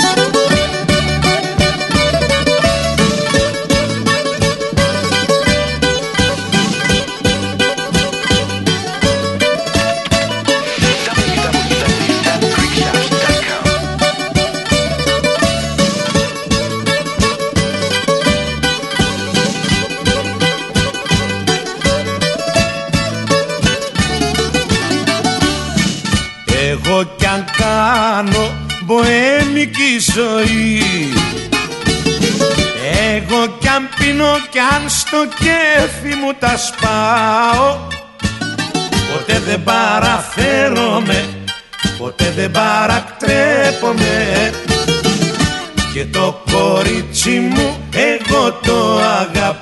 Εγώ κι αν κάνω μποέμικη ζωή, εγώ κι αν πίνω κι αν στο κέφι μου τα σπάω, ποτέ δεν παραφέρομαι, ποτέ δεν παρακτρέπομαι, και το κορίτσι μου εγώ το αγαπάω.